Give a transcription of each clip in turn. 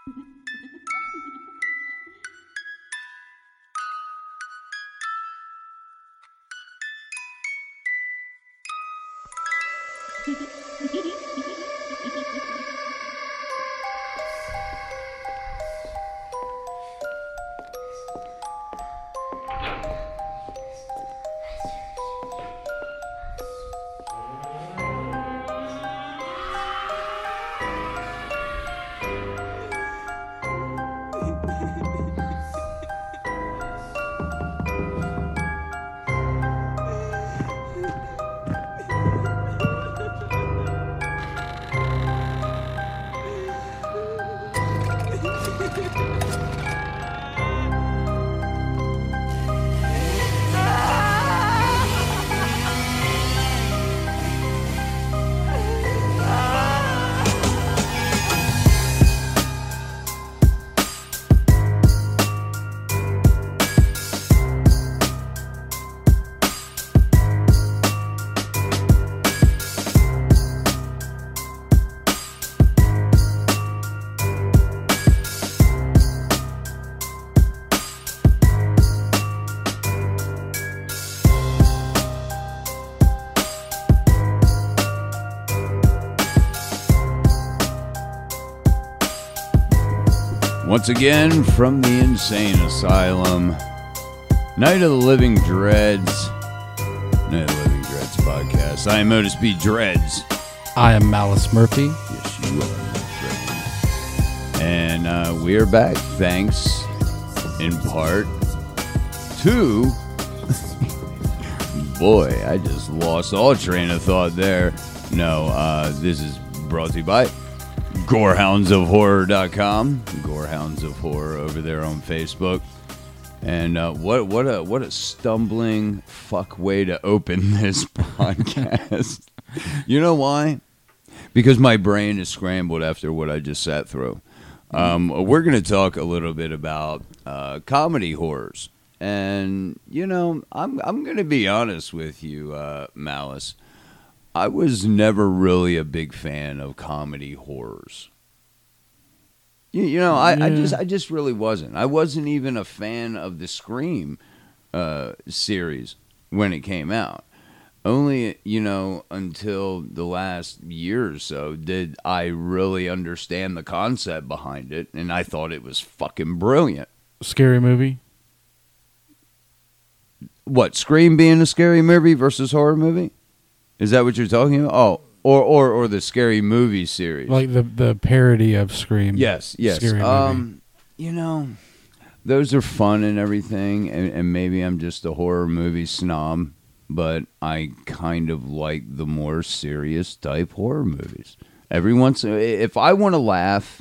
Once again, from the Insane Asylum, Night of the Living Dreads. Night of the Living Dreads podcast. I am Otis B. Dreads. I am Malice Murphy. Yes, you are, my friend. And we are back, thanks, in part, to... Boy, I just lost all train of thought there. No, this is brought to you by GorehoundsOfHorror.com. Gorehounds of Horror over there on Facebook. And what a stumbling fuck way to open this podcast. You know why? Because my brain is scrambled after what I just sat through. We're going to talk a little bit about comedy horrors. And, you know, I'm going to be honest with you, Malice. I was never really a big fan of comedy horrors. You know, I just really wasn't. I wasn't even a fan of the Scream series when it came out. Only, you know, until the last year or so did I really understand the concept behind it, and I thought it was fucking brilliant. Scary movie? What, Scream being a scary movie versus horror movie? Is that what you're talking about? Oh, or the Scary Movie series. Like the parody of Scream. Yes. Scary movie. You know, those are fun and everything, and maybe I'm just a horror movie snob, but I kind of like the more serious type horror movies. Every once, if I want to laugh,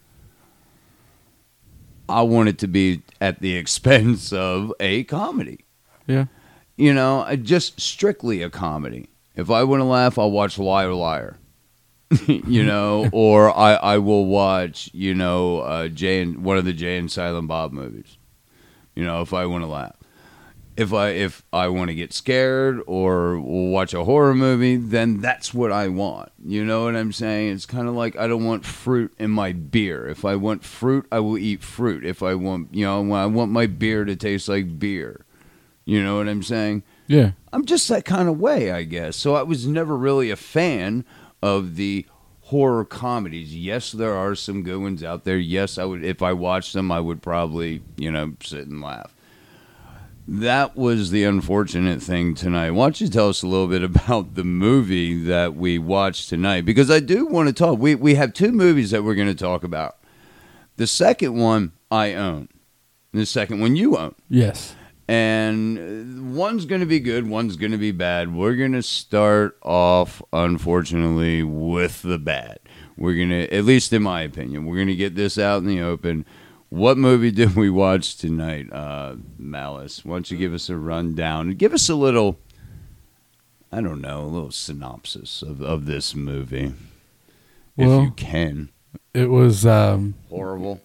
I want it to be at the expense of a comedy. Yeah. You know, just strictly a comedy. If I want to laugh, I'll watch Liar Liar. You know, or I will watch, you know, one of the Jay and Silent Bob movies. You know, if I want to laugh. If I want to get scared or watch a horror movie, then that's what I want. You know what I'm saying? It's kind of like I don't want fruit in my beer. If I want fruit, I will eat fruit. If I want, you know, I want my beer to taste like beer. You know what I'm saying? Yeah. I'm just that kind of way, I guess. So I was never really a fan of the horror comedies. Yes, there are some good ones out there. Yes, I would. If I watched them, I would probably, you know, sit and laugh. That was the unfortunate thing tonight. Why don't you tell us a little bit about the movie that we watched tonight? Because I do want to talk. We have two movies that we're going to talk about. The second one I own. The second one you own. Yes. And one's going to be good, one's going to be bad. We're going to start off, unfortunately, with the bad. We're going to, at least in my opinion, we're going to get this out in the open. What movie did we watch tonight, Malice? Why don't you give us a rundown? Give us a little, I don't know, a little synopsis of this movie, if you can. It was... horrible.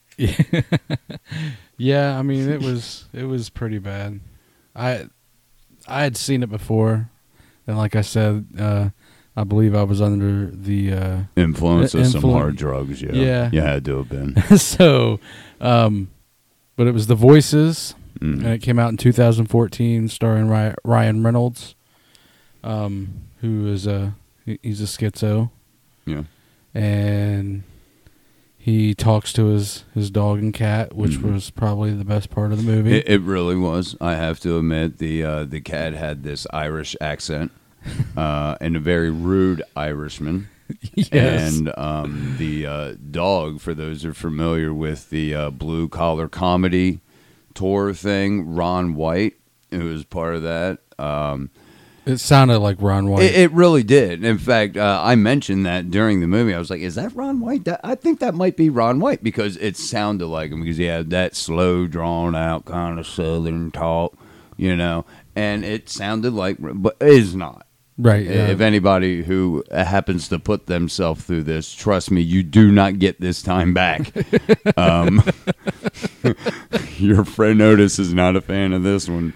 Yeah, I mean, it was pretty bad. I had seen it before, and like I said, I believe I was under the Influence of some influ- hard drugs. Yeah. Yeah. You had to have been. so, but it was The Voices, Mm. and it came out in 2014, starring Ryan Reynolds, who is he's a schizo, Yeah. and he talks to his dog and cat, which Mhm. was probably the best part of the movie. It really was. I have to admit, the cat had this Irish accent, and a very rude Irishman. Yes. And the dog, for those who are familiar with the blue collar comedy tour thing, Ron White, who was part of that. It sounded like Ron White. It really did. In fact, I mentioned that during the movie. I was like, is that Ron White? I think that might be Ron White because it sounded like him because he had that slow, drawn out kind of Southern talk, and it sounded like, but it is not. Right. Yeah. If anybody who happens to put themselves through this, trust me, you do not get this time back. Your friend Otis is not a fan of this one.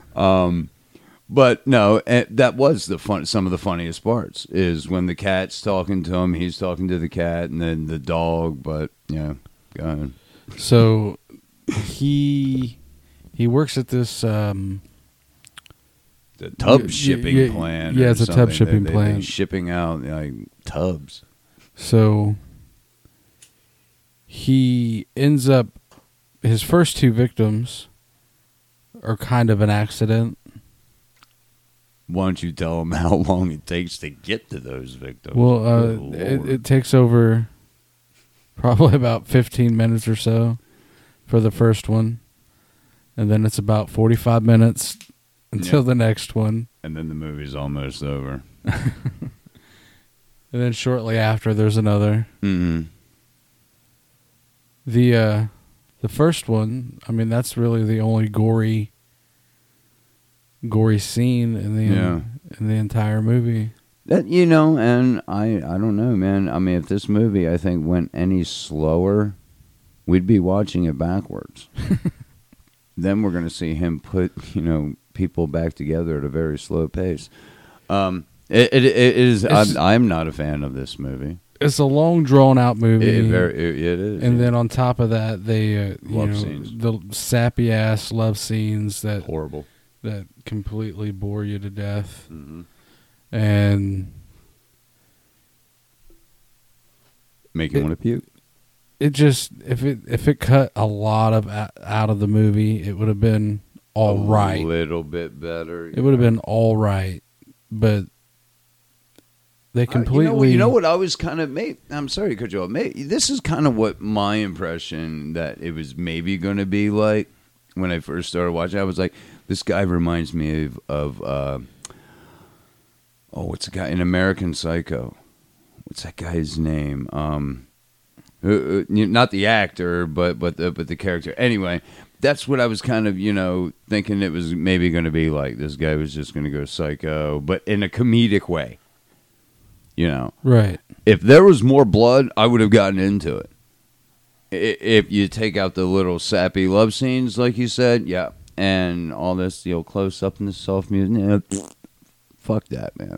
But no, that was some of the funniest parts is when the cat's talking to him, he's talking to the cat, and then the dog. But yeah, go ahead. So he works at this The tub shipping plant. Yeah, or it's a tub something. shipping They're plant. shipping out like tubs. So he ends up, his first two victims are kind of an accident. Why don't you tell them how long it takes to get to those victims? Well, Good Lord. it takes over probably about 15 minutes or so for the first one. And then it's about 45 minutes until the next one. And then the movie's almost over. And then shortly after, there's another. Mm-hmm. The first one, I mean, that's really the only gory scene in the entire movie. That and I don't know, man. I mean, if this movie I think went any slower, we'd be watching it backwards. Then we're going to see him put people back together at a very slow pace. It is. I'm not a fan of this movie. It's a long, drawn-out movie. It is. And then on top of that, they Love scenes. the sappy ass love scenes that Horrible. that completely bore you to death. Mm-hmm. And Make you want to puke. it just if it cut a lot of out of the movie, it would have been all right. A little bit better. It would have been all right, but they completely. You know what I was kind of I'm sorry to cut you off. This is kind of what my impression that it was maybe going to be like when I first started watching. I was like, this guy reminds me of what's the guy in American Psycho? What's that guy's name? Not the actor, but the character. Anyway, that's what I was kind of thinking it was maybe going to be like. This guy was just going to go psycho, but in a comedic way. Right. If there was more blood, I would have gotten into it. If you take out the little sappy love scenes, like you said, yeah, and all this, close up and the soft music, fuck that, man.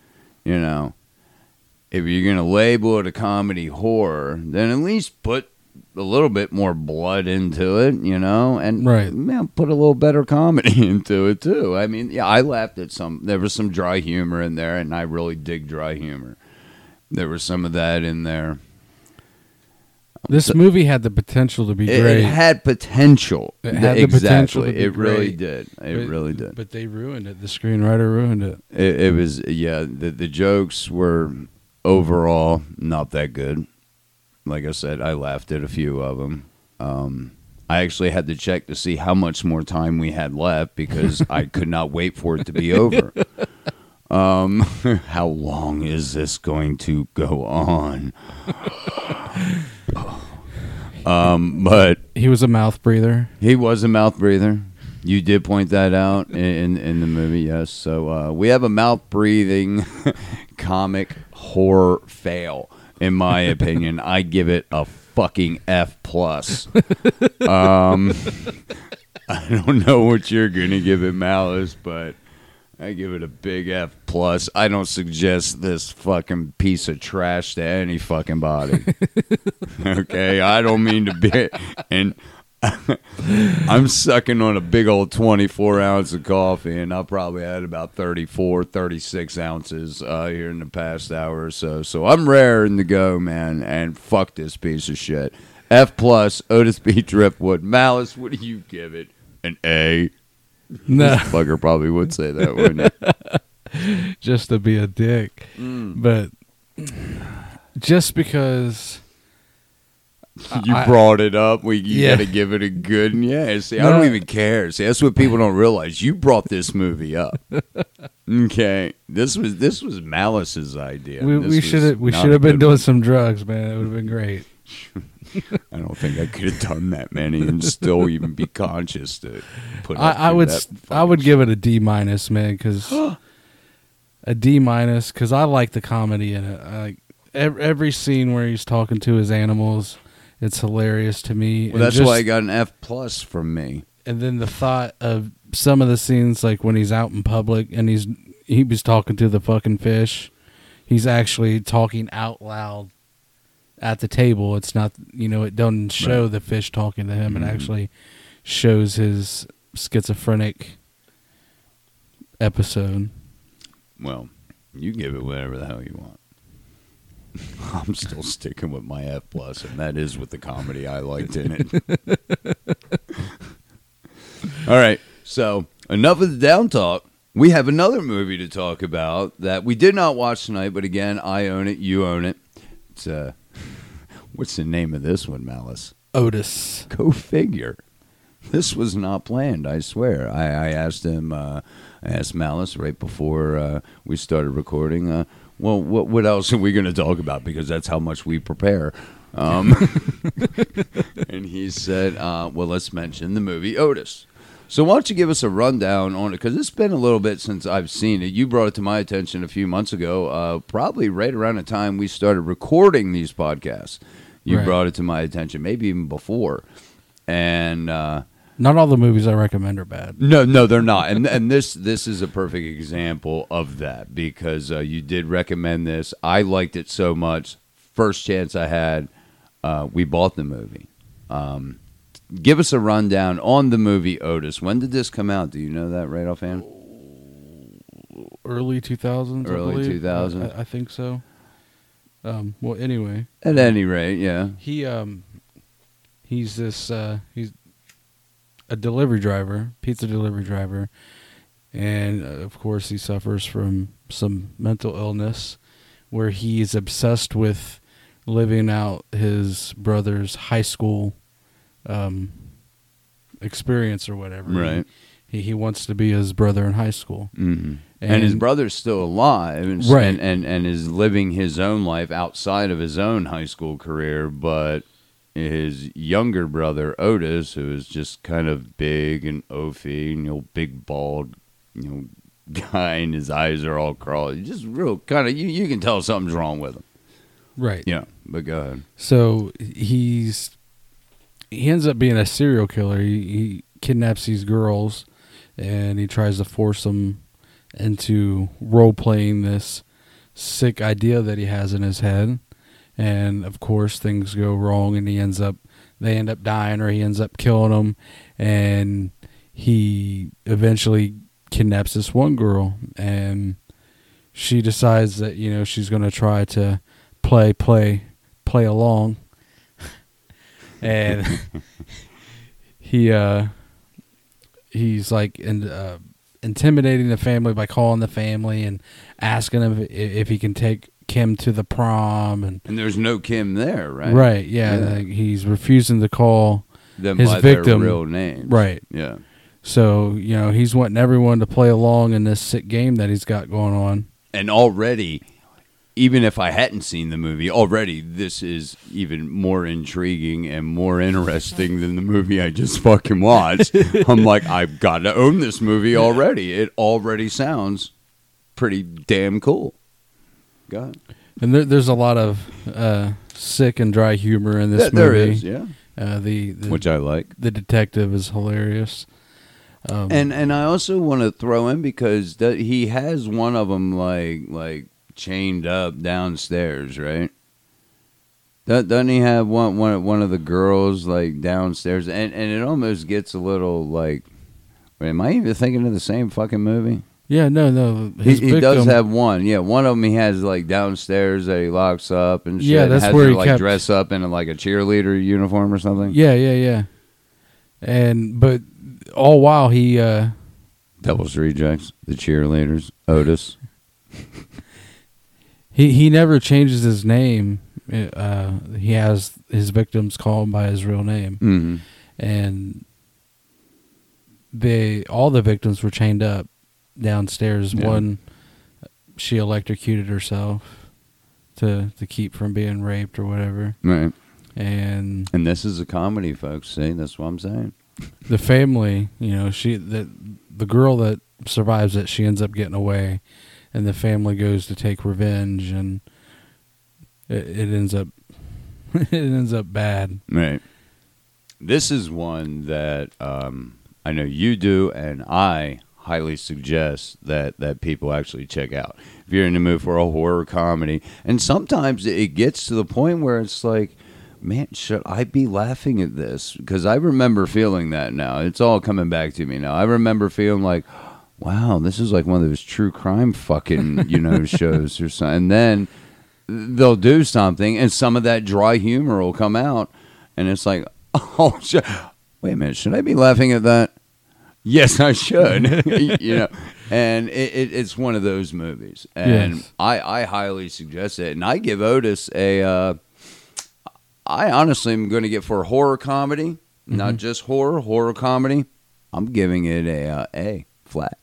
If you're gonna label it a comedy horror, then at least put a little bit more blood into it, and Right. man, put a little better comedy into it too. I mean, yeah, I laughed at there was some dry humor in there, and I really dig dry humor. There was some of that in there. This movie had the potential to be great. It had potential. It had the potential to be It really great. did. It really did. But they ruined it. The screenwriter ruined it. It was, the jokes were overall not that good. Like I said, I laughed at a few of them. I actually had to check to see how much more time we had left because I could not wait for it to be over. How long is this going to go on? But He was a mouth breather. he was a mouth breather. You did point that out in the movie, yes. So we have a mouth breathing comic horror fail, in my opinion. I give it a fucking F+. I don't know what you're gonna give it, Malice, but I give it a big F plus. I don't suggest this fucking piece of trash to any fucking body. Okay, I don't mean to be, and I'm sucking on a big old 24 ounce of coffee, and I probably had about 34, 36 ounces here in the past hour or so. So I'm raring to go, man, and fuck this piece of shit. F plus, Otis B. Driftwood. Malice, what do you give it? An A. No, This fucker probably would say that, wouldn't he? just to be a dick. But just because You brought it up. You Yeah. got to give it a good. Yeah, see, I No. don't even care. See, that's what people don't realize. You brought this movie up. Okay, this was Malice's idea. we should have been doing some drugs, man. It would have been great. I don't think I could have done that many and still even be conscious to put. I would give it a D minus, man, because a D minus because I like the comedy in it. I like every scene where he's talking to his animals. It's hilarious to me. Well, that's why I got an F plus from me. And then the thought of some of the scenes, like when he's out in public and he was talking to the fucking fish. He's actually talking out loud at the table. It's not, it doesn't show the fish talking to him. It actually shows his schizophrenic episode. Well, you give it whatever the hell you want. I'm still sticking with my F plus, and that is with the comedy I liked in it. All right, so enough of the down talk. We have another movie to talk about that we did not watch tonight, but again, I own it, you own it. It's what's the name of this one, Malice? Otis. Go figure. This was not planned, I swear. I asked him, I asked Malice right before we started recording, well, what else are we going to talk about? Because that's how much we prepare. And he said, well, let's mention the movie Otis. So why don't you give us a rundown on it? Because it's been a little bit since I've seen it. You brought it to my attention a few months ago, probably right around the time we started recording these podcasts. You brought it to my attention, maybe even before. And not all the movies I recommend are bad. No, they're not. And this is a perfect example of that because you did recommend this. I liked it so much. First chance I had, we bought the movie. Give us a rundown on the movie Otis. When did this come out? Do you know that right offhand? Early 2000s. Early 2000s. I think so. Well, anyway. At any rate, yeah. He's a delivery driver, pizza delivery driver, and of course he suffers from some mental illness where he's obsessed with living out his brother's high school experience or whatever. Right. He wants to be his brother in high school. Mm-hmm. And his brother's still alive and, right. and is living his own life outside of his own high school career, but his younger brother, Otis, who is just kind of big and oafy, big, bald, guy, and his eyes are all crawly. Just real kind of, you can tell something's wrong with him. Right. Yeah, but go ahead. So he ends up being a serial killer. He kidnaps these girls, and he tries to force them into role-playing this sick idea that he has in his head. And of course, things go wrong, and they end up dying, or he ends up killing them. And he eventually kidnaps this one girl, and she decides that she's going to try to play along. And he's like intimidating the family by calling the family and asking them if he can take Kim to the prom, and there's no Kim there, right? Right, yeah. Like he's refusing to call them his by victim their real names. Right. Yeah. So, he's wanting everyone to play along in this sick game that he's got going on. And already, even if I hadn't seen the movie, already this is even more intriguing and more interesting than the movie I just fucking watched. I'm like, I've got to own this movie already. It already sounds pretty damn cool. Go ahead. And there's a lot of sick and dry humor in this movie. There is, yeah. The which I like. The detective is hilarious. And I also want to throw in because he has one of them like chained up downstairs, right? Doesn't he have one of the girls like downstairs? And it almost gets a little like, wait, am I even thinking of the same fucking movie? Yeah, no. He does have one. Yeah, one of them he has like downstairs that he locks up and shit. Yeah, that's and has where her, he like kept... dress up in like a cheerleader uniform or something. Yeah. But all while he Devil's Rejects, the cheerleaders, Otis. he never changes his name. He has his victims call him by his real name, Mm-hmm. and all the victims were chained up downstairs. Yeah. One, she electrocuted herself to keep from being raped or whatever. Right. And this is a comedy, folks. See, that's what I'm saying. the family, the girl that survives it, she ends up getting away, and the family goes to take revenge, and it ends up bad. Right. This is one that I know you do, and I highly suggest that people actually check out. If you're in the mood for a horror comedy, and sometimes it gets to the point where it's like, man, should I be laughing at this? Because I remember feeling that now. It's all coming back to me now. I remember feeling like, wow, this is like one of those true crime fucking, shows or something. And then they'll do something, and some of that dry humor will come out, and it's like, oh, wait a minute, should I be laughing at that? Yes, I should. And it's one of those movies, and yes. I highly suggest it, and I give Otis a. I honestly am going to get for horror comedy, not just horror comedy. I'm giving it a flat.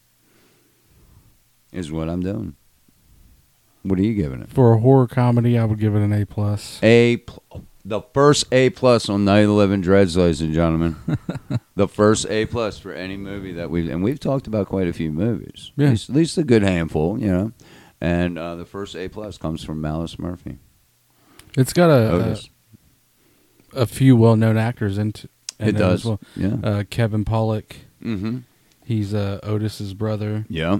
Is what I'm doing. What are you giving it? For a horror comedy, I would give it an A+. The first A+ on Night of the Living Dreads, ladies and gentlemen. The first A+ for any movie that we've talked about quite a few movies. Yeah. At least a good handful, And the first A+ comes from Malice Murphy. It's got a few well-known actors in it does. as well. Yeah. Kevin Pollak. Mm-hmm. He's Otis's brother. Yeah.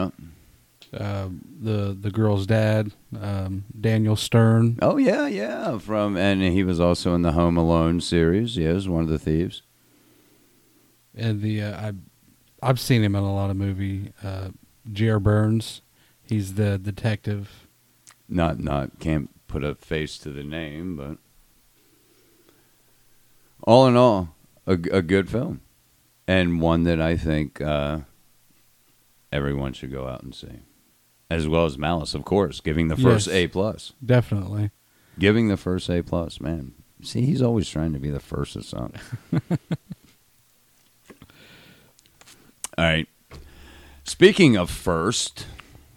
The girl's dad, Daniel Stern. Oh yeah. And he was also in the Home Alone series. Yeah, he was one of the thieves. And I've seen him in a lot of movies. Jer Burns, he's the detective. Not can't put a face to the name, but all in all, a good film, and one that I think everyone should go out and see, as well as Malice, of course. Giving the first Yes, A+, definitely. Giving the first A+, man. See, he's always trying to be the first of something. All right. Speaking of first.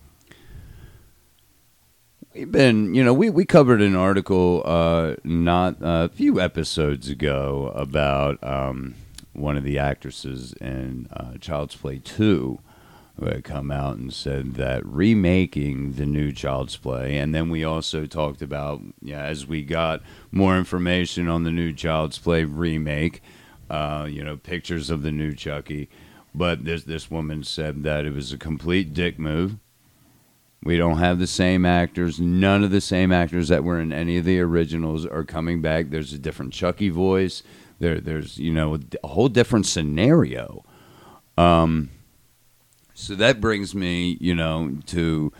We've been, we covered an article not a few episodes ago about one of the actresses in Child's Play 2 who had come out and said that remaking the new Child's Play, and then we also talked about, as we got more information on the new Child's Play remake, pictures of the new Chucky, but this woman said that it was a complete dick move. We don't have the same actors. None of the same actors that were in any of the originals are coming back. There's a different Chucky voice. There's a whole different scenario. So that brings me, to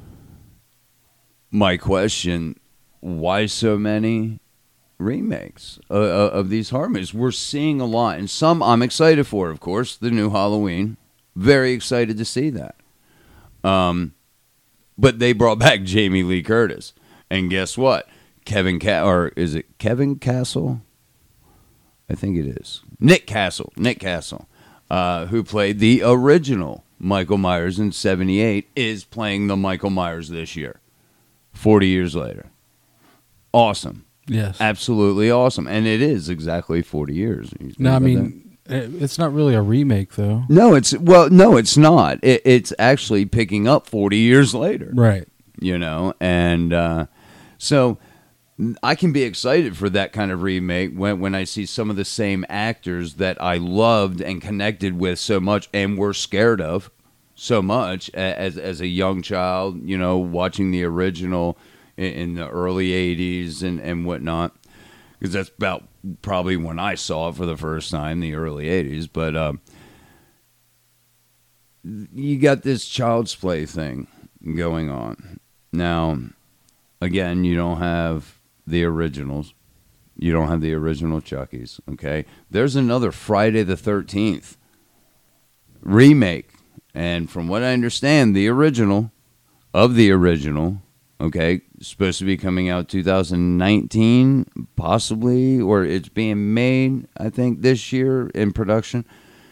my question: why so many remakes of these horror movies? We're seeing a lot, and some I'm excited for. Of course, the new Halloween. Very excited to see that. But they brought back Jamie Lee Curtis. And guess what? Is it Kevin Castle? I think it is. Nick Castle, who played the original Michael Myers in 1978, is playing the Michael Myers this year, 40 years later. Awesome. Yes. Absolutely awesome. And it is exactly 40 years. No, I mean, it's not really a remake, though. No, it's not. It's actually picking up 40 years later. Right. And so I can be excited for that kind of remake when I see some of the same actors that I loved and connected with so much and were scared of so much as a young child, watching the original in the early 80s and whatnot. Because that's about probably when I saw it for the first time, the early 80s. But you got this Child's Play thing going on. Now, again, you don't have the originals. You don't have the original Chuckies, okay? There's another Friday the 13th remake. And from what I understand, the original, okay, supposed to be coming out 2019, possibly, or it's being made, I think, this year in production.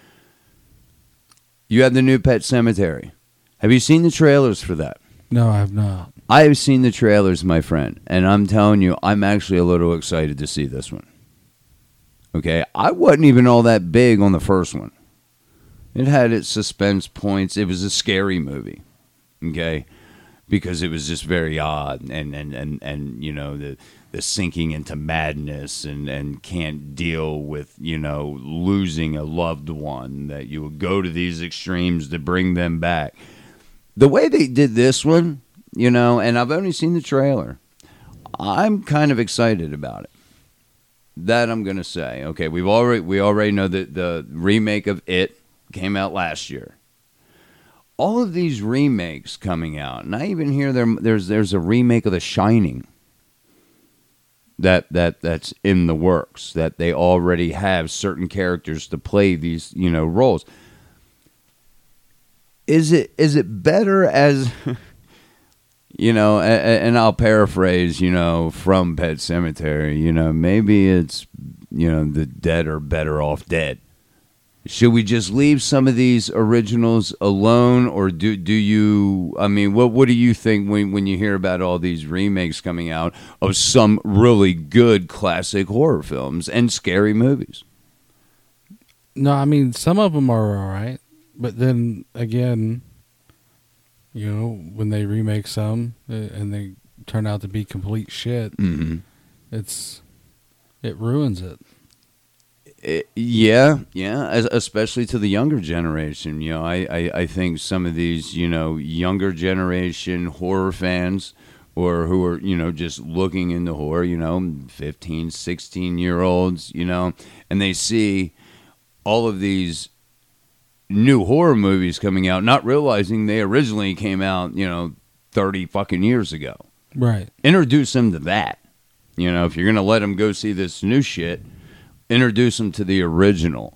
You have the new Pet Sematary. Have you seen the trailers for that? No, I have not. I have seen the trailers, my friend, and I'm telling you, I'm actually a little excited to see this one. Okay, I wasn't even all that big on the first one. It had its suspense points. It was a scary movie, okay, because it was just very odd and the sinking into madness and can't deal with, losing a loved one, that you would go to these extremes to bring them back. The way they did this one, and I've only seen the trailer, I'm kind of excited about it. That I'm going to say. Okay, we already know that the remake of It came out last year. All of these remakes coming out, and I even hear there's a remake of The Shining that's in the works, that they already have certain characters to play these, roles. Is it better as and I'll paraphrase, from Pet Sematary, maybe it's, the dead are better off dead. Should we just leave some of these originals alone, or do you? I mean, what do you think when you hear about all these remakes coming out of some really good classic horror films and scary movies? No, I mean, some of them are all right, but then again, when they remake some and they turn out to be complete shit, mm-hmm. it ruins it. Yeah, especially to the younger generation. I think some of these, younger generation horror fans, or who are, just looking into horror, 15, 16-year-olds, and they see all of these new horror movies coming out, not realizing they originally came out, 30 fucking years ago. Right. Introduce them to that. If you're going to let them go see this new shit, introduce them to the original,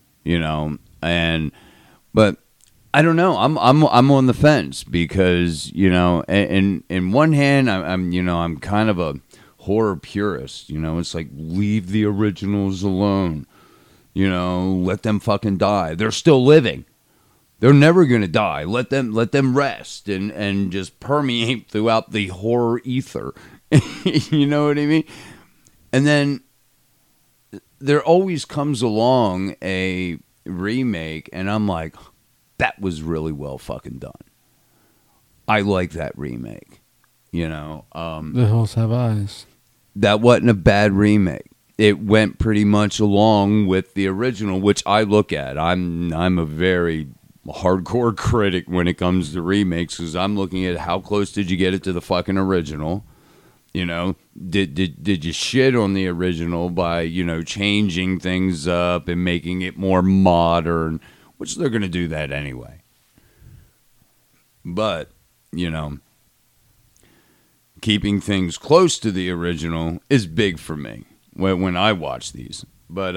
but I don't know. I'm on the fence because, in one hand, I'm kind of a horror purist. It's like, leave the originals alone. Let them fucking die. They're still living. They're never going to die. Let them rest and just permeate throughout the horror ether. You know what I mean? And then there always comes along a remake, and I'm like, that was really well fucking done. I like that remake. The Hills Have Eyes. That wasn't a bad remake. It went pretty much along with the original, which I look at. I'm a very hardcore critic when it comes to remakes, because I'm looking at how close did you get it to the fucking original. Did you shit on the original by, changing things up and making it more modern, which they're going to do that anyway. But, keeping things close to the original is big for me when I watch these. But,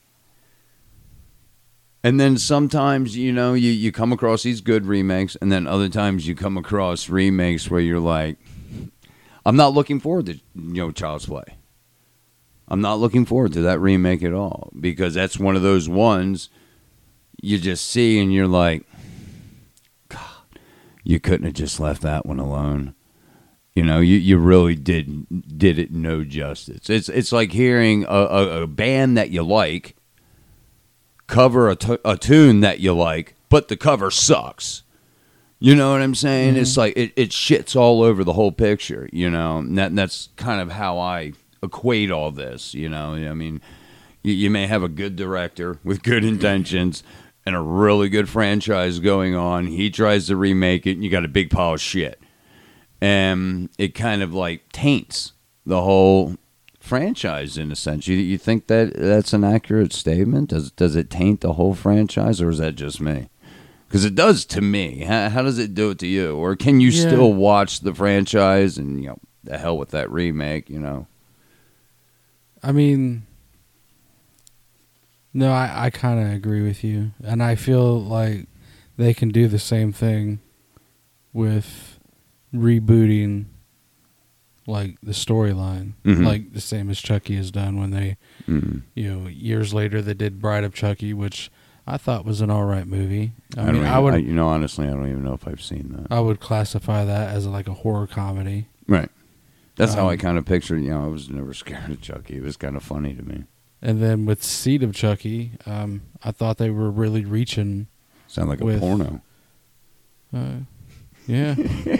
and then sometimes, you come across these good remakes, and then other times you come across remakes where you're like, I'm not looking forward to, Child's Play. I'm not looking forward to that remake at all, because that's one of those ones you just see and you're like, God, you couldn't have just left that one alone. You really did it no justice. It's like hearing a band that you like cover a tune that you like, but the cover sucks. You know what I'm saying? It's like it shits all over the whole picture, you know. And that's kind of how I equate all this, you know. I mean, you may have a good director with good intentions and a really good franchise going on. He tries to remake it, and you got a big pile of shit. And it kind of like taints the whole franchise in a sense. You think that that's an accurate statement? Does it taint the whole franchise, or is that just me? Because it does to me. How does it do it to you? Or can you still watch the franchise and, you know, the hell with that remake, you know? I mean, no, I kind of agree with you. And I feel like they can do the same thing with rebooting, like, the storyline. Mm-hmm. Like, the same as Chucky has done when they, you know, years later they did Bride of Chucky, which I thought was an all right movie. You know, honestly, I don't even know if I've seen that. I would classify that as like a horror comedy. Right. That's how I kind of pictured, you know, I was never scared of Chucky. It was kind of funny to me. And then with Seed of Chucky, I thought they were really reaching. Sound like a porno. Yeah.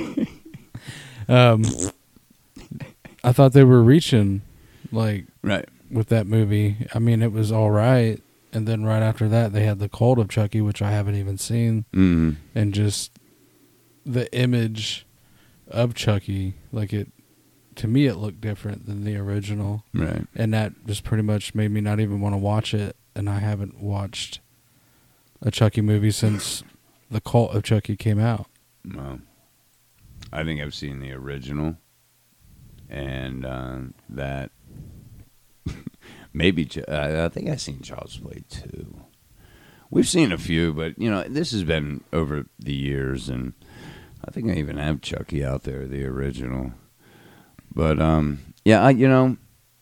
I thought they were reaching, like, right, with that movie. I mean, it was all right. And then right after that, they had The Cult of Chucky, which I haven't even seen. Mm-hmm. And just the image of Chucky, like to me, it looked different than the original. Right. And that just pretty much made me not even want to watch it. And I haven't watched a Chucky movie since The Cult of Chucky came out. Well, I think I've seen the original. And that... Maybe I think I've seen Child's Play 2. We've seen a few, but you know this has been over the years, and I think I even have Chucky out there, the original. But yeah, I'm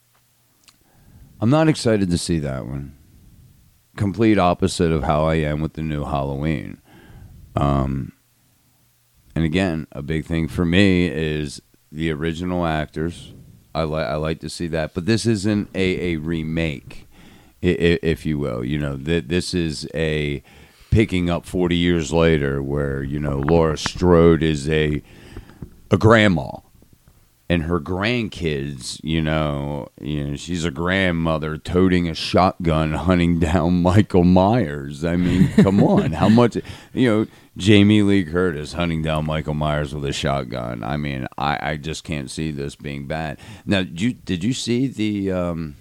not excited to see that one. Complete opposite of how I am with the new Halloween. And again, a big thing for me is the original actors. I like to see that, but this isn't a remake, if you will. You know, this is a picking up 40 years later, where you know Laura Strode is a grandma, and her grandkids. You know, she's a grandmother toting a shotgun, hunting down Michael Myers. I mean, come on, how much? You know, Jamie Lee Curtis hunting down Michael Myers with a shotgun. I mean, I just can't see this being bad. Now, did you see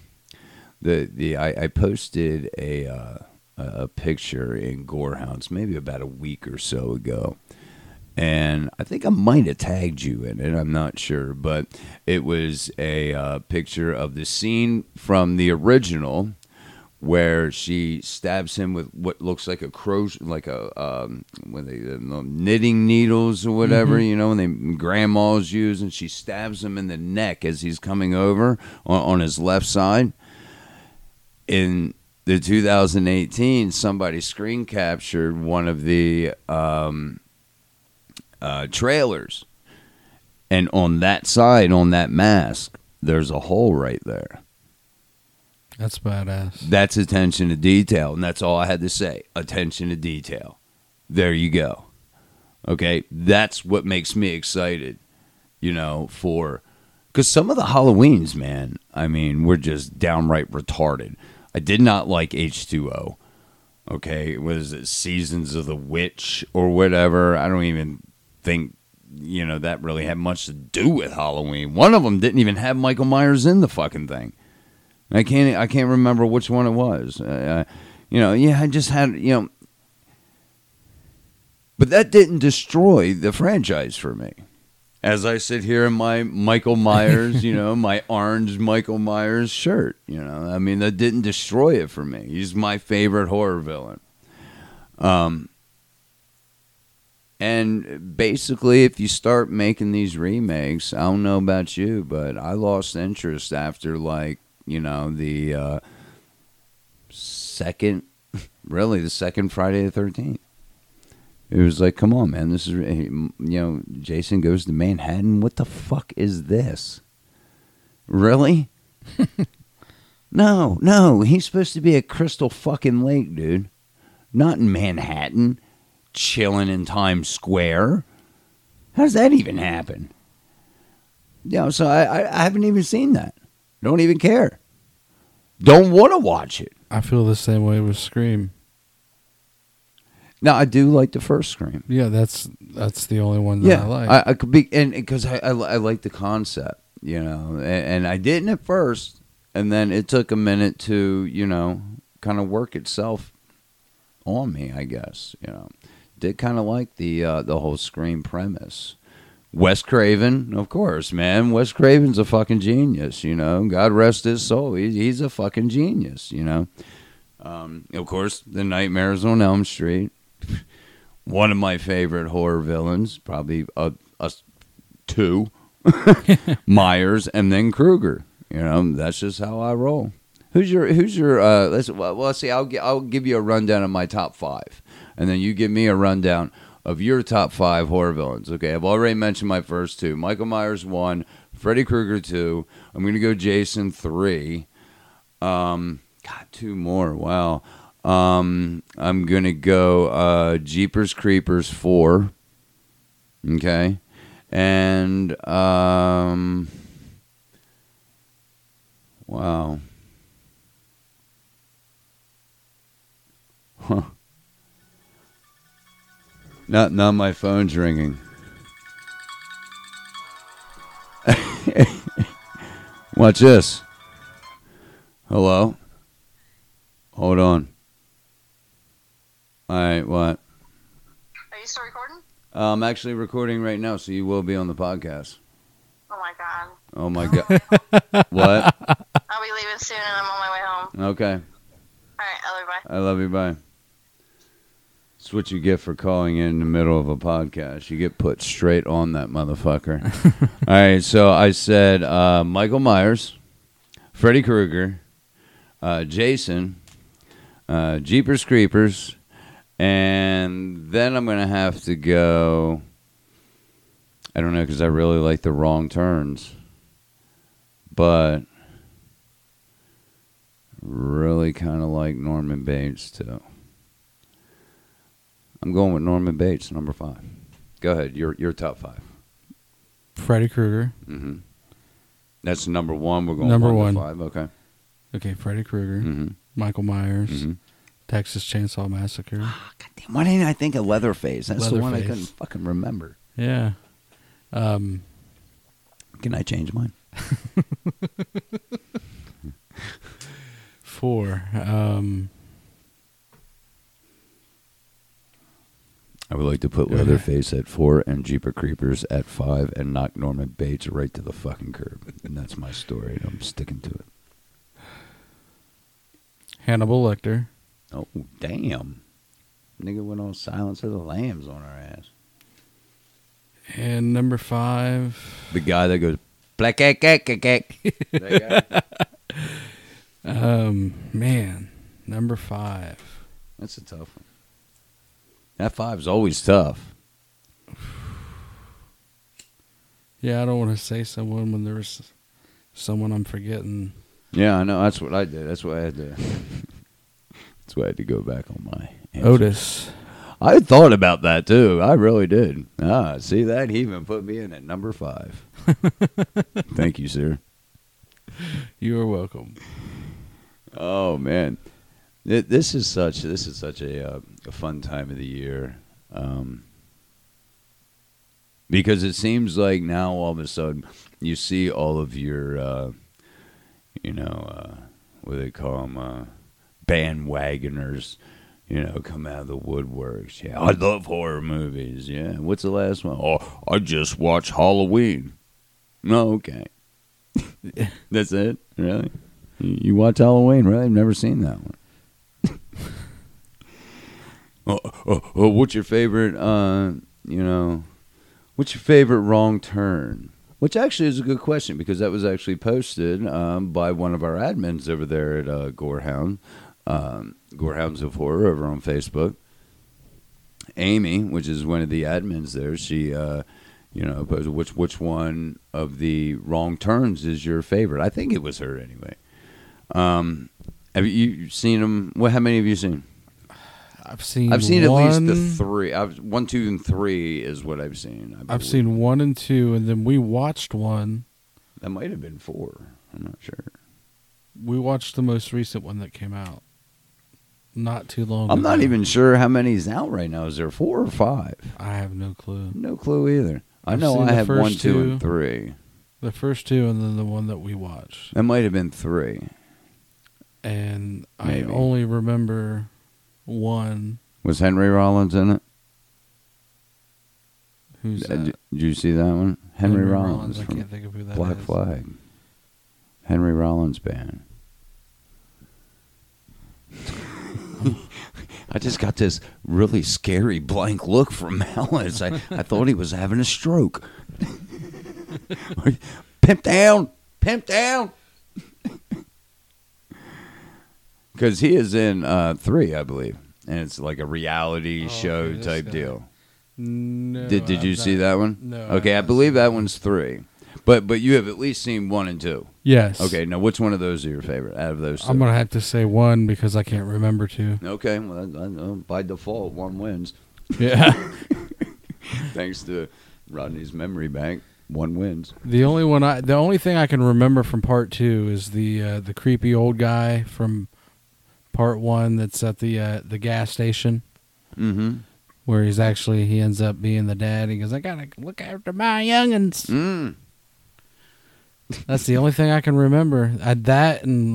I posted a picture in Gorehounds maybe about a week or so ago, and I think I might have tagged you in it. I'm not sure, but it was a picture of the scene from the original, where she stabs him with what looks like a crochet, like knitting needles or whatever, you know, and they grandmas use, and she stabs him in the neck as he's coming over on his left side. In the 2018, somebody screen captured one of the trailers, and on that side, on that mask, there's a hole right there. That's badass. That's attention to detail, and that's all I had to say. Attention to detail. There you go. Okay? That's what makes me excited, you know, because some of the Halloweens, man, I mean, were just downright retarded. I did not like H2O. Okay? Was it Seasons of the Witch or whatever? I don't even think, you know, that really had much to do with Halloween. One of them didn't even have Michael Myers in the fucking thing. I can't remember which one it was. You know, yeah, I just had, you know, but that didn't destroy the franchise for me. As I sit here in my Michael Myers, you know, my orange Michael Myers shirt, you know, I mean, that didn't destroy it for me. He's my favorite horror villain. And basically, if you start making these remakes, I don't know about you, but I lost interest after, like, you know, the second Friday the 13th. It was like, come on, man. This is, you know, Jason Goes to Manhattan. What the fuck is this? Really? No. He's supposed to be at Crystal fucking Lake, dude. Not in Manhattan. chilling in Times Square. How does that even happen? So I haven't even seen that. Don't even care. Don't want to watch it. I feel the same way with Scream. Now, I do like the first Scream. Yeah, that's the only one that I like. I could be, and because I like the concept, and I didn't at first, and then it took a minute to, kind of work itself on me, I guess, Did kind of like the whole Scream premise. Wes Craven, of course, man. Wes Craven's a fucking genius, God rest his soul. He's a fucking genius, Of course, The Nightmares on Elm Street. One of my favorite horror villains, probably us two, Myers and then Krueger. That's just how I roll. Who's your? Let's see. I'll give you a rundown of my top 5, and then you give me a rundown of your top 5 horror villains. Okay, I've already mentioned my first 2. Michael Myers 1, Freddy Krueger 2. I'm gonna go Jason 3. God, 2 more. Wow. I'm gonna go Jeepers Creepers 4. Okay, and wow. Huh. Now my phone's ringing. Watch this. Hello? Hold on. All right, what? Are you still recording? I'm actually recording right now, so you will be on the podcast. Oh my god. Oh my god. What? I'll be leaving soon and I'm on my way home. Okay. Alright, I love you, bye. I love you, bye. That's what you get for calling in the middle of a podcast. You get put straight on that motherfucker. All right, so I said Michael Myers, Freddy Krueger, Jason, Jeepers Creepers, and then I'm going to have to go, I don't know, because I really like The Wrong Turns, but really kind of like Norman Bates, too. I'm going with Norman Bates, number 5. Go ahead, your top 5. Freddy Krueger. Mm-hmm. That's number 1. We're going Number 1 to 1. 5. Okay. Okay, Freddy Krueger. Mm-hmm. Michael Myers. Mm-hmm. Texas Chainsaw Massacre. Oh, God damn, why didn't I think of Leatherface? That's the one I Leatherface. couldn't fucking remember. Yeah. Can I change mine? 4. I would like to put Leatherface at 4 and Jeepers Creepers at 5 and knock Norman Bates right to the fucking curb. And that's my story, and I'm sticking to it. Hannibal Lecter. Oh, damn. Nigga went on Silence of the Lambs on our ass. And number 5. The guy that goes, black, that guy? Man. Number 5. That's a tough one. That 5 is always tough. Yeah, I don't want to say someone when there's someone I'm forgetting. Yeah, I know. That's what I did. That's why I had to. That's why I had to go back on my answer. Otis. I thought about that too. I really did. See that? He even put me in at number 5. Thank you, sir. You are welcome. Oh man, this is such a fun time of the year, because it seems like now all of a sudden you see all of your what do they call them, bandwagoners, come out of the woodworks. Yeah, I love horror movies. Yeah, what's the last one? Oh, I just watched Halloween. No, okay. That's it? Really? You watch Halloween, really? I've never seen that one. What's your favorite, what's your favorite wrong turn? Which actually is a good question, because that was actually posted by one of our admins over there at Gorehound, Gorehounds of Horror over on Facebook. Amy, which is one of the admins there, she, posted which one of the wrong turns is your favorite. I think it was her anyway. Have you seen them? How many have you seen? I've seen at least the one- 3. 1, 2, and 3 is what I've seen. I I've believe. seen 1 and 2, and then we watched one. That might have been 4. I'm not sure. We watched the most recent one that came out not too long I'm ago. not even sure how many's out right now. Is there 4 or 5? I have no clue. No clue either. I I've know seen I the have 1, first 2, and two. 3. The first 2, and then the one that we watched. That might have been 3. And Maybe. I only remember 1. Was Henry Rollins in it? Who's that? Did you see that one? Henry Rollins I from can't think of who that Black is. Flag. Henry Rollins Band. I just got this really scary blank look from Alice. I thought he was having a stroke. Pimp down! Pimp down! Because he is in 3, I believe. And it's like a reality show okay, this type guy. deal. No. Did you I've see not- that one? No. Okay, I I've not believe seen that one's 3. But you have at least seen 1 and 2. Yes. Okay, now which one of those are your favorite out of those 2? I'm going to have to say 1 because I can't remember 2. Okay, well, I know by default, 1 wins. Yeah. Thanks to Rodney's memory bank, 1 wins. The only thing I can remember from part 2 is the creepy old guy from part 1 that's at the gas station Mm-hmm. where he ends up being the dad. He goes, I gotta look after my youngins. Mm. That's the only thing I can remember. That and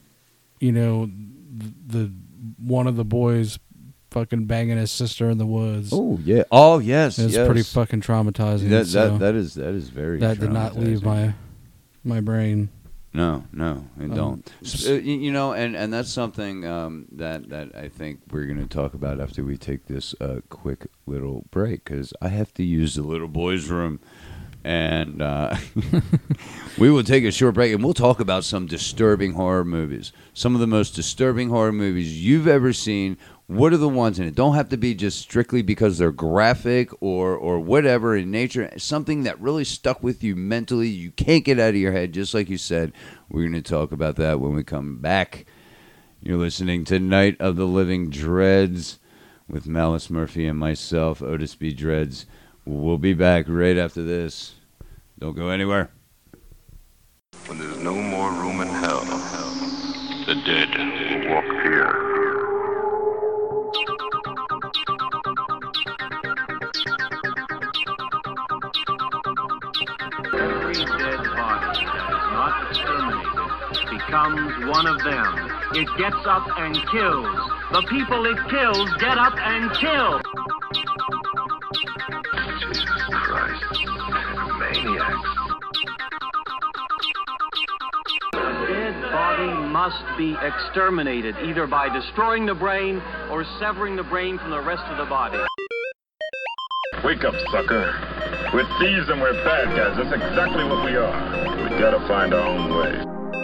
the one of the boys fucking banging his sister in the woods. Oh yeah. Oh yes. It's yes. pretty fucking traumatizing. That is very. That did not leave traumatizing. my brain. No, it don't. s- And that's something that I think we're going to talk about after we take this quick little break, because I have to use the little boy's room, and we will take a short break, and we'll talk about some disturbing horror movies, some of the most disturbing horror movies you've ever seen. What are the ones in it? Don't have to be just strictly because they're graphic or whatever in nature. Something that really stuck with you mentally. You can't get out of your head, just like you said. We're going to talk about that when we come back. You're listening to Night of the Living Dreads with Malice Murphy and myself, Otis B. Dreads. We'll be back right after this. Don't go anywhere. When there's no more room in hell, the dead will walk here. Every dead body that is not exterminated becomes one of them. It gets up and kills. The people it kills get up and kill. Jesus Christ. Maniacs. A dead body must be exterminated, either by destroying the brain or severing the brain from the rest of the body. Wake up, sucker. We're thieves and we're bad guys. That's exactly what we are. We gotta find our own way.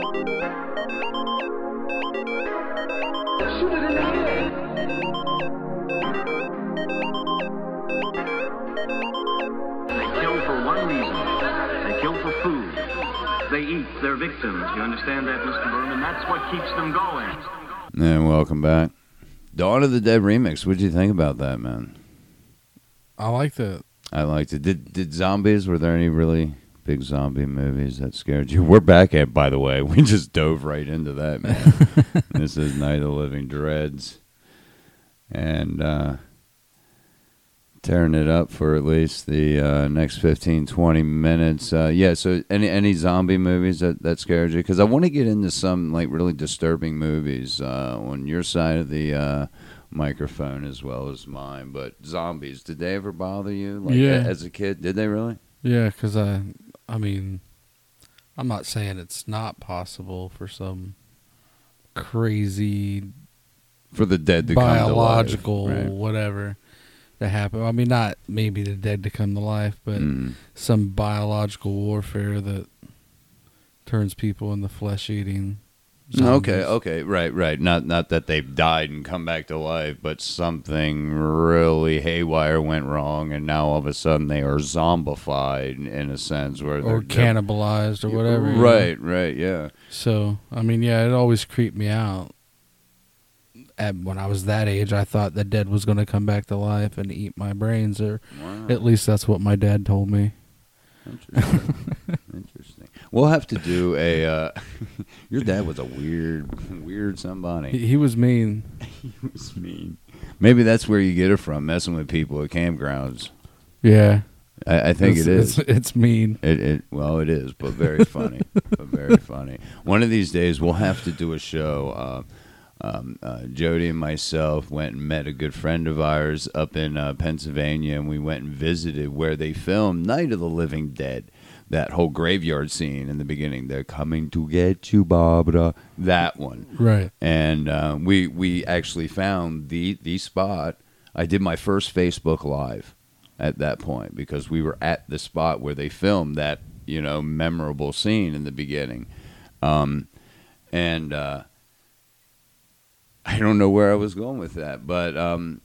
They kill for one reason. They kill for food. They eat their victims. You understand that, Mr. Berman? That's what keeps them going. And welcome back. Dawn of the Dead remix. What'd you think about that, man? I like that. I liked it. Did zombies? Were there any really big zombie movies that scared you? We're back at, by the way. We just dove right into that, man. This is Night of the Living Dreads. And tearing it up for at least the next 15, 20 minutes. Yeah, so any zombie movies that scared you? Because I want to get into some like really disturbing movies on your side of the microphone as well as mine. But zombies, did they ever bother you? Like, Yeah. As a kid, did they really? Yeah, because I mean, I'm not saying it's not possible for some crazy For the dead to biological come to life. whatever to happen. I mean, not maybe the dead to come to life, but Mm. some biological warfare that turns people into flesh-eating zombies. Okay, right. Not that they've died and come back to life, but something really haywire went wrong, and now all of a sudden they are zombified in a sense, where Or they're cannibalized or whatever. you know? Right, yeah. So, I mean, yeah, it always creeped me out when I was that age, I thought the dead was going to come back to life and eat my brains, or Wow. at least that's what my dad told me. Interesting. Interesting. We'll have to do a. Your dad was a weird somebody. He was mean. He was mean. Maybe that's where you get it from, messing with people at campgrounds. Yeah. I think it is. It's mean. Well, it is, but very funny. But very funny. One of these days, we'll have to do a show. Jody and myself went and met a good friend of ours up in Pennsylvania, and we went and visited where they filmed Night of the Living Dead. That whole graveyard scene in the beginning. They're coming to get you, Barbara. That one. Right. And we actually found the spot. I did my first Facebook Live at that point because we were at the spot where they filmed that, memorable scene in the beginning. And I don't know where I was going with that, but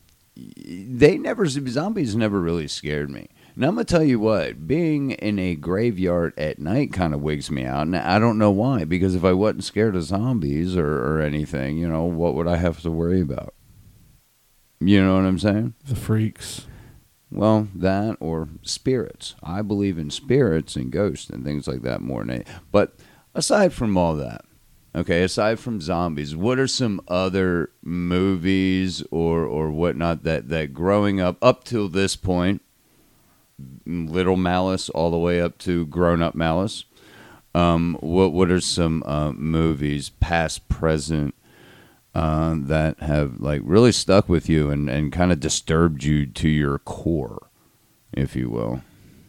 zombies never really scared me. Now, I'm going to tell you what, being in a graveyard at night kind of wigs me out. And I don't know why, because if I wasn't scared of zombies or anything, what would I have to worry about? You know what I'm saying? The freaks. Well, that or spirits. I believe in spirits and ghosts and things like that more than anything. But aside from all that, okay, aside from zombies, what are some other movies or whatnot that growing up till this point, Little Malice all the way up to Grown Up Malice, what are some movies, past, present, that have like really stuck with you and kind of disturbed you to your core, if you will?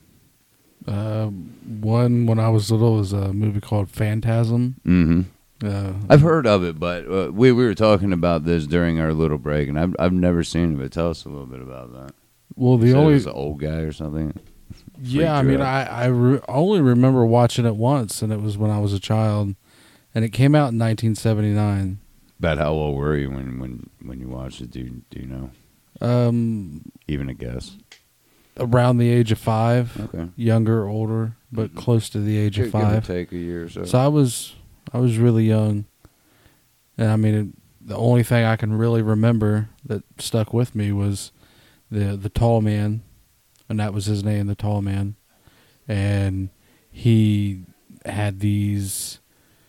One when I was little was a movie called Phantasm. Mm-hmm. I've heard of it, but we were talking about this during our little break, and I've never seen it. But tell us a little bit about that. Well, You said it was an old guy or something. Yeah, I mean, I only remember watching it once, and it was when I was a child, and it came out in 1979. About how old were you when you watched it? Do you know? Even a guess? Around the age of 5. Okay. Younger, older, but close to the age of 5. Give or take a year or so. So I was really young, and I mean, the only thing I can really remember that stuck with me was the tall man, and that was his name, the tall man, and he had these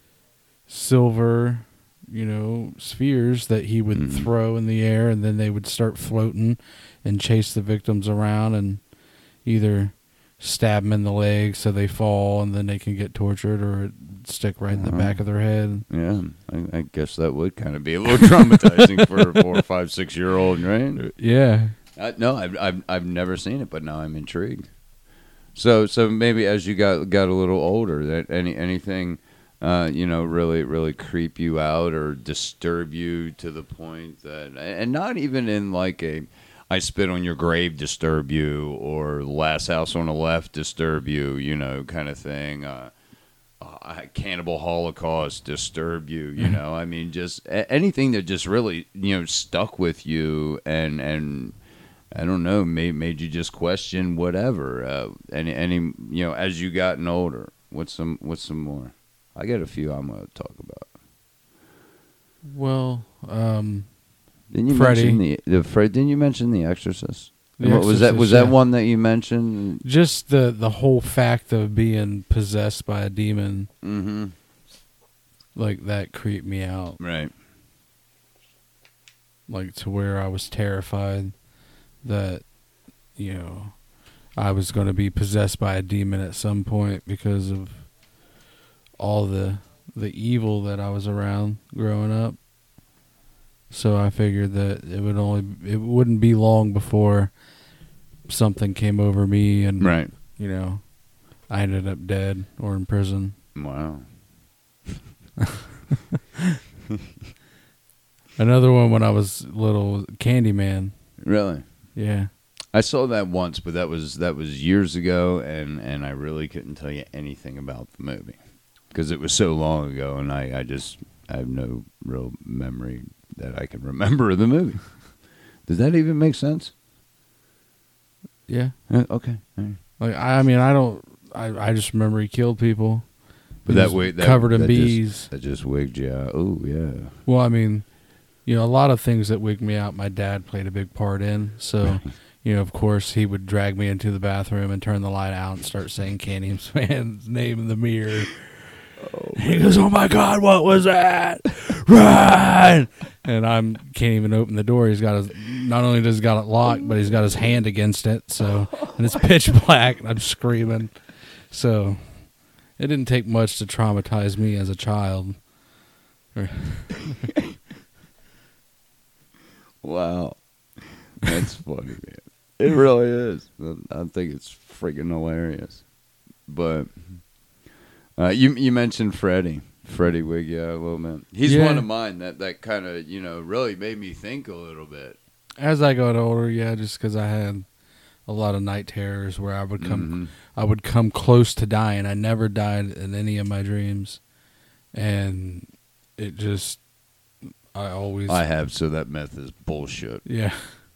silver, spheres that he would throw in the air, and then they would start floating and chase the victims around and either stab them in the leg so they fall and then they can get tortured, or stick right in the back of their head. Yeah, I guess that would kind of be a little traumatizing for a 4, 5, 6-year-old, right? Yeah. No, I've never seen it, but now I'm intrigued. So maybe as you got a little older, that anything really creep you out or disturb you to the point that, and not even in like a I spit on your grave disturb you, or Last House on the Left disturb you, kind of thing. Cannibal Holocaust disturb you, I mean, just anything that just really, stuck with you and I don't know, made you just question whatever. Any as you gotten older, what's some more? I got a few I'm going to talk about. Well, didn't you Freddy. mention didn't you mention The Exorcist? The What was that? Exorcist, Was that yeah. one that you mentioned? Just the whole fact of being possessed by a demon, Mm-hmm. like that creeped me out. Right. Like to where I was terrified that, I was going to be possessed by a demon at some point because of all the evil that I was around growing up. So I figured that it wouldn't be long before something came over me and, Right. I ended up dead or in prison. Wow. Another one when I was little was Candyman. Really? Yeah. I saw that once, but that was years ago, and I really couldn't tell you anything about the movie because it was so long ago, and I have no real memory that I can remember of the movie. Does that even make sense? Yeah. Okay. All right. Like I just remember he killed people. But He that was way, covered in bees. That just wigged you out. Oh yeah. Well, I mean, you know, a lot of things that wig me out, my dad played a big part in. So, you know, of course, he would drag me into the bathroom and turn the light out and start saying Candyman's name in the mirror. He goes, "Oh my God, what was that? Run!" And I can't even open the door. He's got his, not only does he got it locked, but he's got his hand against it. So, and it's pitch black, and I'm screaming. So, it didn't take much to traumatize me as a child. Wow, that's funny, man. It really is. I think it's freaking hilarious. But you mentioned Freddie Wig, yeah, a little bit. He's one of mine that kind of, you know, really made me think a little bit. As I got older, yeah, just because I had a lot of night terrors where I would come close to dying. I never died in any of my dreams, and it just I have, so that myth is bullshit. Yeah.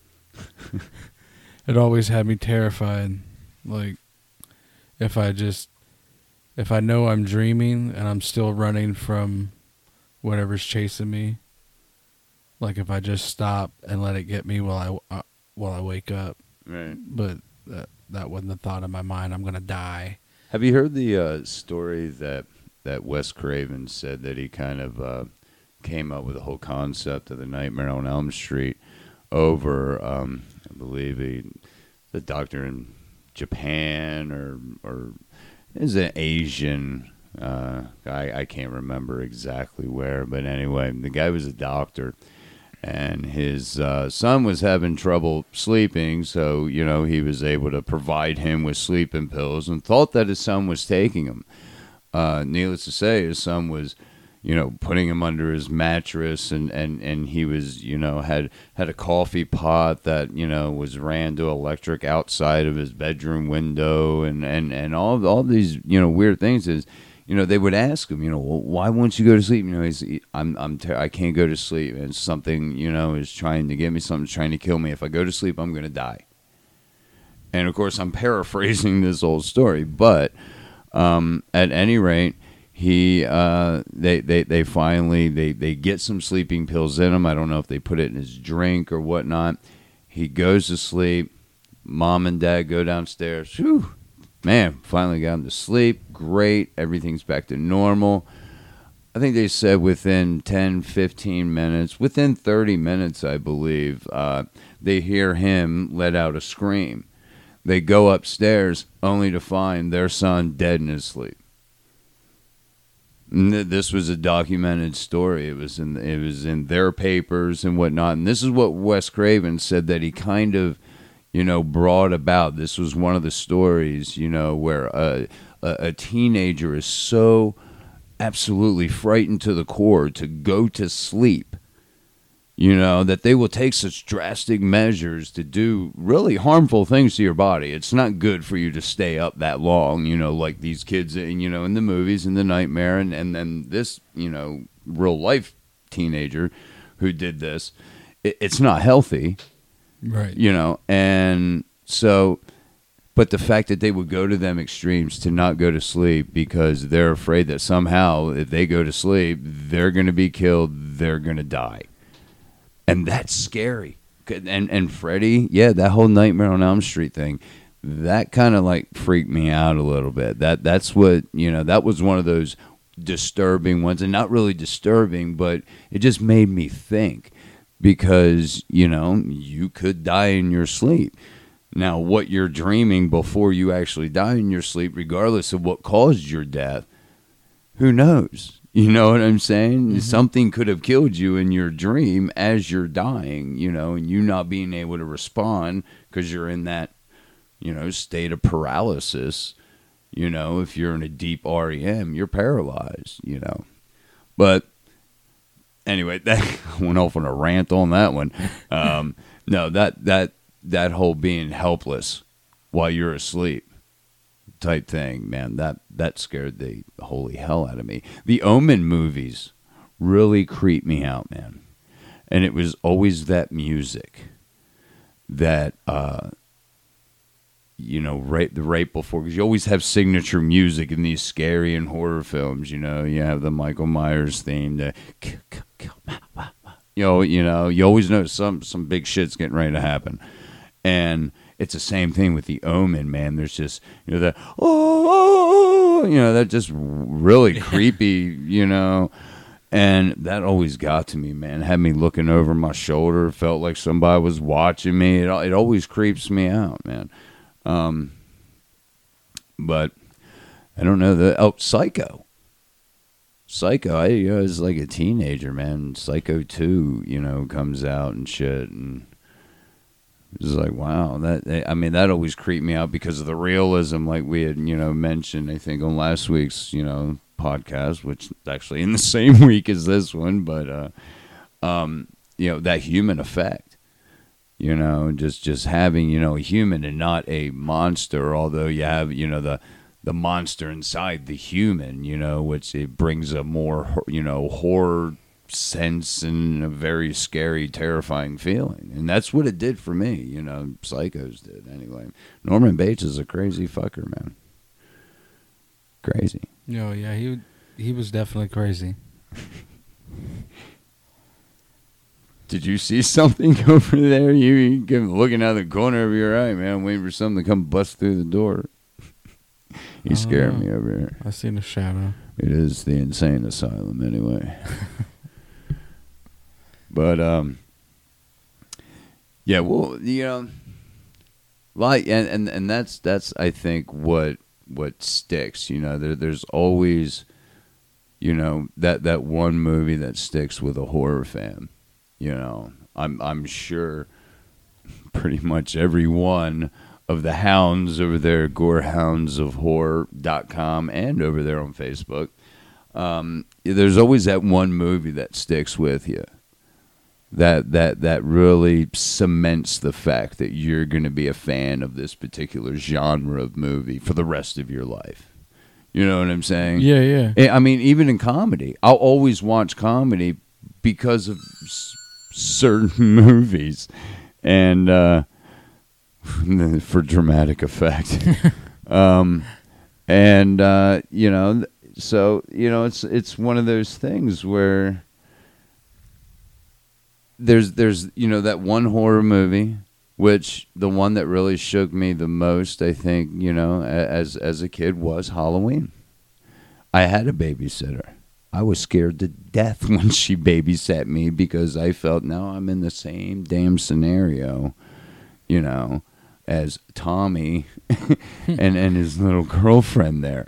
It always had me terrified. Like, if I know I'm dreaming and I'm still running from whatever's chasing me, like if I just stop and let it get me while I wake up. Right. But that wasn't the thought in my mind. I'm going to die. Have you heard the story that Wes Craven said that he kind of came up with the whole concept of the Nightmare on Elm Street over, I believe, the doctor in Japan or is an Asian guy. I can't remember exactly where, but anyway, the guy was a doctor, and his son was having trouble sleeping, so, you know, he was able to provide him with sleeping pills and thought that his son was taking them. Needless to say, his son was, you know, putting him under his mattress, and he was, you know, had a coffee pot that, you know, ran to electric outside of his bedroom window, and all these, you know, weird things. Is, you know, they would ask him, you know, well, why won't you go to sleep? You know, I can't go to sleep, and something, you know, is trying to get me, something's trying to kill me. If I go to sleep, I'm going to die. And of course, I'm paraphrasing this whole story, but at any rate, they finally get some sleeping pills in him. I don't know if they put it in his drink or whatnot. He goes to sleep. Mom and Dad go downstairs. Whew, man, finally got him to sleep. Great. Everything's back to normal. I think they said within 10, 15 minutes, within 30 minutes, I believe, they hear him let out a scream. They go upstairs only to find their son dead in his sleep. This was a documented story. It was in their papers and whatnot. And this is what Wes Craven said that he kind of, you know, brought about. This was one of the stories, you know, where a teenager is so absolutely frightened to the core to go to sleep, you know, that they will take such drastic measures to do really harmful things to your body. It's not good for you to stay up that long, you know, like these kids, you know, in the movies, in The Nightmare, and then this, you know, real life teenager who did this. It's not healthy, Right. you know, and so, but the fact that they would go to them extremes to not go to sleep because they're afraid that somehow if they go to sleep, they're going to be killed, they're going to die. And that's scary. And Freddie, yeah, that whole Nightmare on Elm Street thing, that kind of like freaked me out a little bit. That's what, you know, that was one of those disturbing ones, and not really disturbing, but it just made me think, because, you know, you could die in your sleep. Now, what you're dreaming before you actually die in your sleep, regardless of what caused your death, who knows? You know what I'm saying? Mm-hmm. Something could have killed you in your dream as you're dying, you know, and you not being able to respond because you're in that, you know, state of paralysis. You know, if you're in a deep REM, you're paralyzed, you know. But anyway, that went off on a rant on that one. No, that whole being helpless while you're asleep type thing, man, that scared the holy hell out of me. The Omen movies really creeped me out, man. And it was always that music that, you know, right before, because you always have signature music in these scary and horror films, you know. You have the Michael Myers theme, You always know some big shit's getting ready to happen, and it's the same thing with The Omen, man. There's just that that just really creepy, and that always got to me, man. Had me looking over my shoulder, felt like somebody was watching me. It always creeps me out, man. But I don't know Psycho. I was like a teenager, man. Psycho 2, comes out and shit, and it's like, wow, that always creeped me out because of the realism, like we had, mentioned, I think, on last week's, podcast, which is actually in the same week as this one, but that human effect, just having, a human and not a monster, although you have, the monster inside the human, which it brings a more, horror sense and a very scary, terrifying feeling. And that's what it did for me, Psychos did anyway. Norman Bates is a crazy fucker, man. Crazy. Oh, yeah, he was definitely crazy. Did you see something over there? You looking out the corner of your eye, man, waiting for something to come bust through the door. You scared me over here. I seen a shadow. It is the insane asylum, anyway. But yeah, well, like, and that's I think what sticks. There's always, that one movie that sticks with a horror fan. I'm sure pretty much every one of the hounds over there, gorehoundsofhorror.com, and over there on Facebook, there's always that one movie that sticks with you, that really cements the fact that you're going to be a fan of this particular genre of movie for the rest of your life. You know what I'm saying? Yeah. I mean, even in comedy, I'll always watch comedy because of certain movies, and for dramatic effect. So it's one of those things where there's that one horror movie, which the one that really shook me the most, I think, as a kid, was Halloween. I had a babysitter. I was scared to death when she babysat me because I felt, now I'm in the same damn scenario, as Tommy and his little girlfriend there.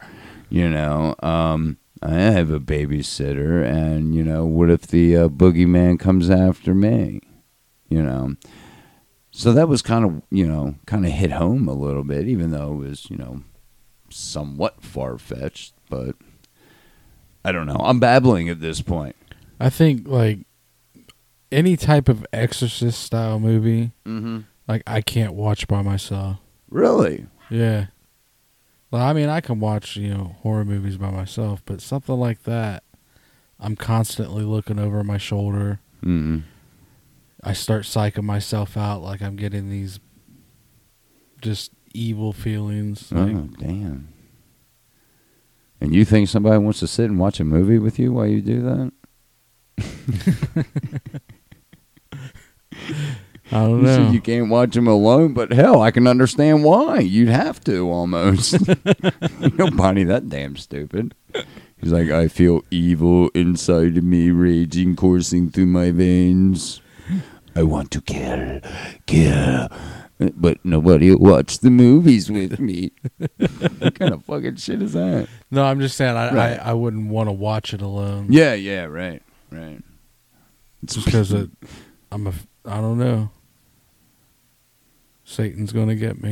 I have a babysitter, and, what if the boogeyman comes after me? So that was kind of hit home a little bit, even though it was, somewhat far-fetched, but I don't know. I'm babbling at this point. I think, like, any type of Exorcist-style movie, like, I can't watch by myself. Really? Yeah. Well, I mean, I can watch, horror movies by myself, but something like that, I'm constantly looking over my shoulder. Mm-hmm. I start psyching myself out like I'm getting these just evil feelings. Oh, damn. And you think somebody wants to sit and watch a movie with you while you do that? I don't You know. said you can't watch them alone, but hell, I can understand why. You'd have to, almost. Nobody that damn stupid. He's like, I feel evil inside of me, raging, coursing through my veins. I want to kill. But nobody will watch the movies with me. What kind of fucking shit is that? No, I'm just saying Right. I wouldn't want to watch it alone. Yeah, right. It's because I don't know. Satan's going to get me.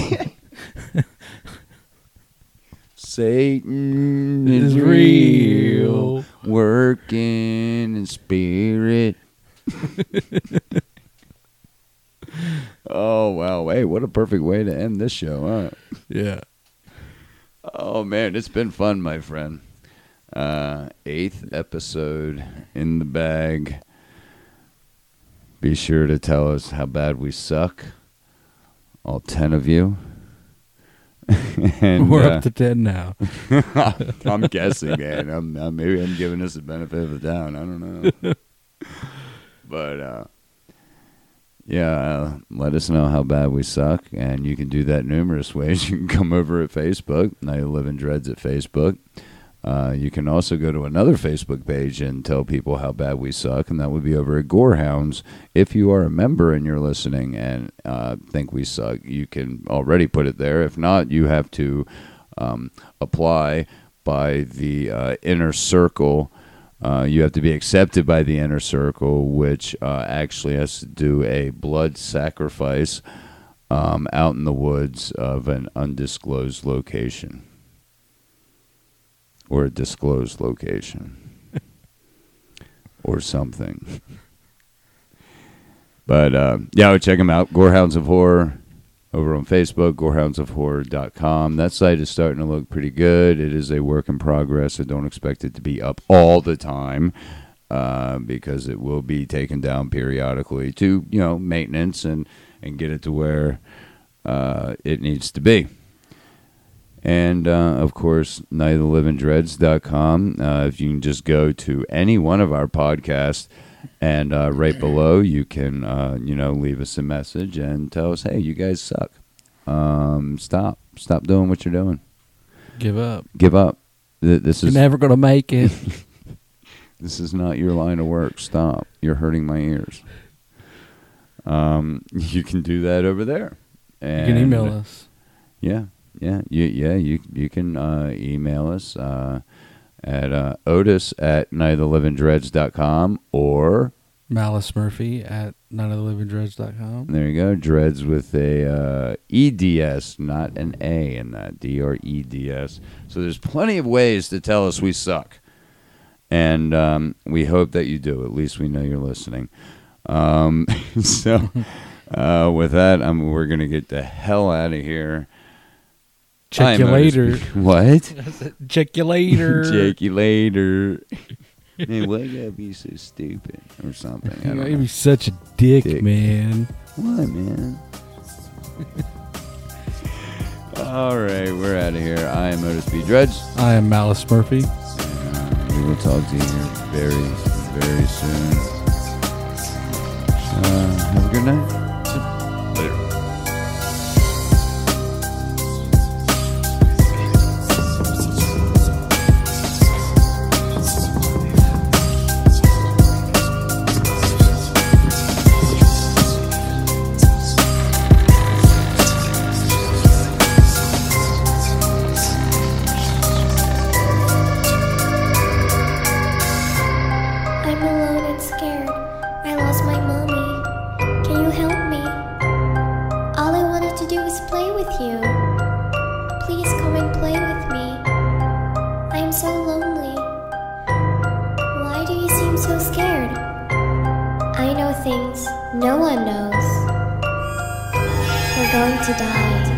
Satan Is is real. real, working in spirit. Oh, wow. Hey, what a perfect way to end this show, huh? Yeah. Oh, man, it's been fun, my friend. 8th episode in the bag. Be sure to tell us how bad we suck. All 10 of you. And, We're up to 10 now. I'm guessing, man. Maybe I'm giving us the benefit of the doubt. I don't know. But let us know how bad we suck, and you can do that numerous ways. You can come over at Facebook, Night of the Living Dreads at Facebook. You can also go to another Facebook page and tell people how bad we suck, and that would be over at Gorehounds. If you are a member and you're listening and think we suck, you can already put it there. If not, you have to apply by the Inner Circle. You have to be accepted by the Inner Circle, which actually has to do a blood sacrifice out in the woods of an undisclosed location. Or a disclosed location. Or something. But, check them out. Gorehounds of Horror over on Facebook, gorehoundsofhorror.com. That site is starting to look pretty good. It is a work in progress. I don't expect it to be up all the time because it will be taken down periodically to, maintenance and get it to where it needs to be. And, of course, nightofthelivinddreads.com. If you can just go to any one of our podcasts and right below, you can, leave us a message and tell us, hey, you guys suck. Stop doing what you're doing. Give up. This You're is never going to make it. This is not your line of work. Stop. You're hurting my ears. You can do that over there. And you can email us. Yeah. You can email us at otis@nightofthelivinddreads.com or Malice Murphy at nightofthelivinddreads.com. There you go. Dreads with a EDS, not an A in that. DREDS. So there's plenty of ways to tell us we suck. And we hope that you do. At least we know you're listening. So with that, we're going to get the hell out of here. Check you later. What? Check you later. Check you later. Man, why you gotta be so stupid or something? I don't You'd know. be such a dick, man. What, man? All right, we're out of here. I am Otis B. Dreads. I am Malice Murphy. We will talk to you very, very soon. Have a good night. Later. I'm alone and scared. I lost my mommy. Can you help me? All I wanted to do was play with you. Please come and play with me. I'm so lonely. Why do you seem so scared? I know things no one knows. We're going to die.